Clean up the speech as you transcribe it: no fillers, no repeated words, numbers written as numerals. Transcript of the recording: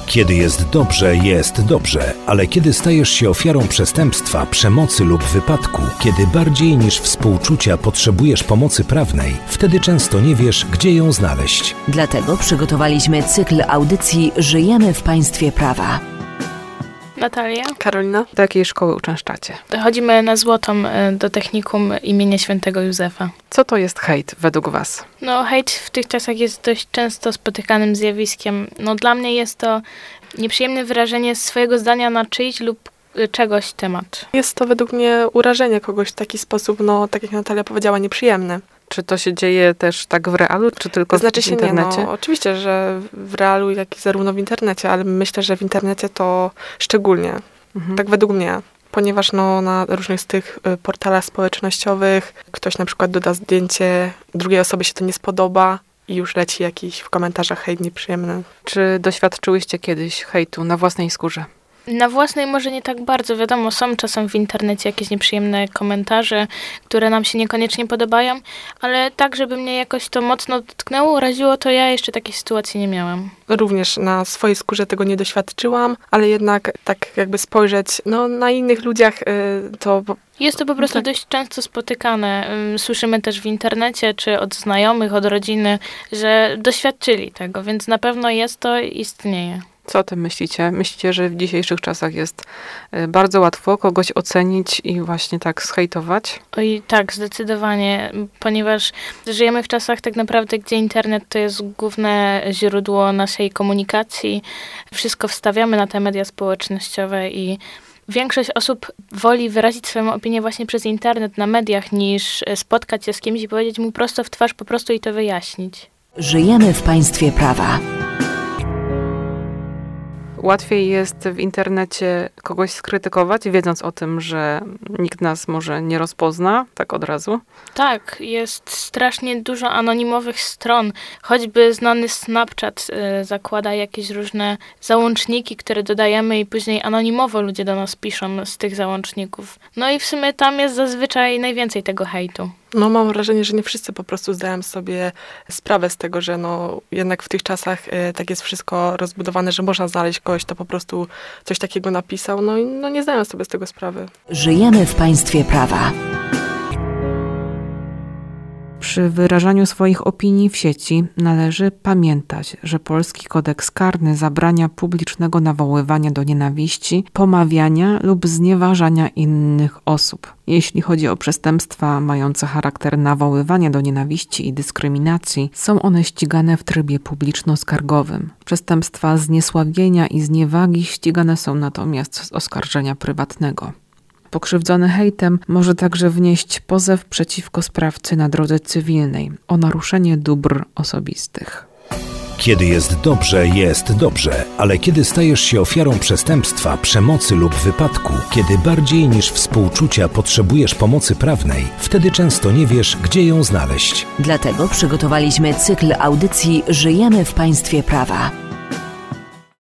Kiedy jest dobrze, ale kiedy stajesz się ofiarą przestępstwa, przemocy lub wypadku, kiedy bardziej niż współczucia potrzebujesz pomocy prawnej, wtedy często nie wiesz, gdzie ją znaleźć. Dlatego przygotowaliśmy cykl audycji Żyjemy w państwie prawa. Natalia. Karolina. Do jakiej szkoły uczęszczacie? Chodzimy na Złotą do technikum imienia Świętego Józefa. Co to jest hejt według was? Hejt w tych czasach jest dość często spotykanym zjawiskiem. Dla mnie jest to nieprzyjemne wyrażenie swojego zdania na czyjś lub czegoś temat. Jest to według mnie urażenie kogoś w taki sposób, tak jak Natalia powiedziała, nieprzyjemny. Czy to się dzieje też tak w realu, czy tylko w internecie? Oczywiście, że w realu, jak i zarówno w internecie, ale myślę, że w internecie to szczególnie. Tak według mnie. Ponieważ na różnych z tych portalach społecznościowych ktoś na przykład doda zdjęcie, drugiej osobie się to nie spodoba i już leci jakiś w komentarzach hejt nieprzyjemny. Czy doświadczyłyście kiedyś hejtu na własnej skórze? Na własnej może nie tak bardzo. Wiadomo, są czasem w internecie jakieś nieprzyjemne komentarze, które nam się niekoniecznie podobają, ale tak, żeby mnie jakoś to mocno dotknęło, uraziło, to ja jeszcze takiej sytuacji nie miałam. Również na swojej skórze tego nie doświadczyłam, ale jednak tak jakby spojrzeć na innych ludziach to... Jest to po prostu dość często spotykane. Słyszymy też w internecie, czy od znajomych, od rodziny, że doświadczyli tego, więc na pewno jest to, istnieje. Co o tym myślicie? Myślicie, że w dzisiejszych czasach jest bardzo łatwo kogoś ocenić i właśnie tak zhejtować? Oj, tak, zdecydowanie, ponieważ żyjemy w czasach tak naprawdę, gdzie internet to jest główne źródło naszej komunikacji. Wszystko wstawiamy na te media społecznościowe i większość osób woli wyrazić swoją opinię właśnie przez internet na mediach, niż spotkać się z kimś i powiedzieć mu prosto w twarz po prostu i to wyjaśnić. Żyjemy w państwie prawa. Łatwiej jest w internecie kogoś skrytykować, wiedząc o tym, że nikt nas może nie rozpozna, tak od razu? Tak, jest strasznie dużo anonimowych stron. Choćby znany Snapchat zakłada jakieś różne załączniki, które dodajemy i później anonimowo ludzie do nas piszą z tych załączników. I w sumie tam jest zazwyczaj najwięcej tego hejtu. Mam wrażenie, że nie wszyscy po prostu zdają sobie sprawę z tego, że jednak w tych czasach tak jest wszystko rozbudowane, że można znaleźć kogoś, kto po prostu coś takiego napisał, i nie zdają sobie z tego sprawy. Żyjemy w państwie prawa. Przy wyrażaniu swoich opinii w sieci należy pamiętać, że polski kodeks karny zabrania publicznego nawoływania do nienawiści, pomawiania lub znieważania innych osób. Jeśli chodzi o przestępstwa mające charakter nawoływania do nienawiści i dyskryminacji, są one ścigane w trybie publiczno-skargowym. Przestępstwa zniesławienia i zniewagi ścigane są natomiast z oskarżenia prywatnego. Pokrzywdzony hejtem może także wnieść pozew przeciwko sprawcy na drodze cywilnej o naruszenie dóbr osobistych. Kiedy jest dobrze, ale kiedy stajesz się ofiarą przestępstwa, przemocy lub wypadku, kiedy bardziej niż współczucia potrzebujesz pomocy prawnej, wtedy często nie wiesz, gdzie ją znaleźć. Dlatego przygotowaliśmy cykl audycji Żyjemy w państwie prawa.